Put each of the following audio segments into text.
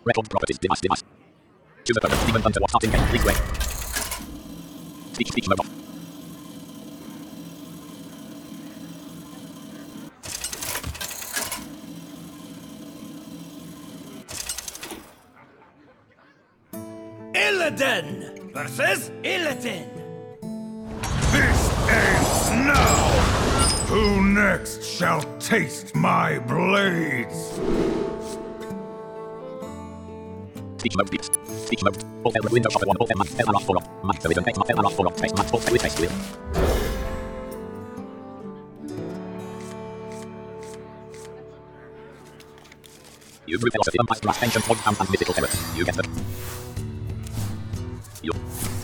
Record properties device. Choose a photo. Demon Hunter starting game. Please wait. Speech mode off. Illidan versus Illidan. This ends now! Who next shall taste my blades? Speech mode speaks. Speech mode. All fail window shopper 1. All fail max. Fail rush 4 on. Max television. X fail rush 4 on. Face max. All fail with face wheel. You brew philosophy, vampire grass, ancient point and mythical terror. You get them. You.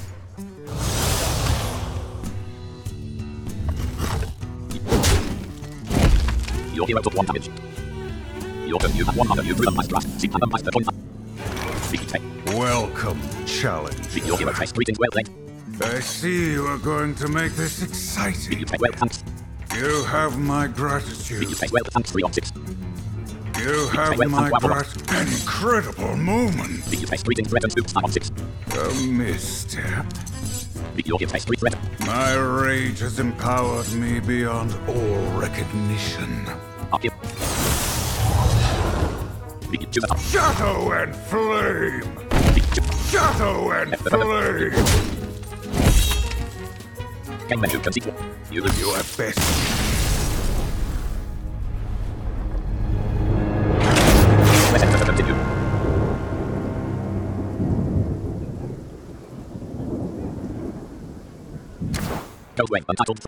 Your hero took 1 damage. Your turn. You have 1 mana. You brew vampire grass. Seek and vampire point. Welcome, challenge. Your hero face. Greetings, well played. I see you are going to make this exciting. You say well, thanks. You have my You gratitude. say well, thanks. 3 on 6. You have my gratitude. An incredible moment. You face greetings, threat and oops, 5 on 6. A misstep. Your hero face. Threat. My rage has empowered me beyond all recognition. Up here. Choose a top. Shadow and flame! Shadow and flame! Game menu can see. You You are best. press enter to continue. Code Wayne, untitled.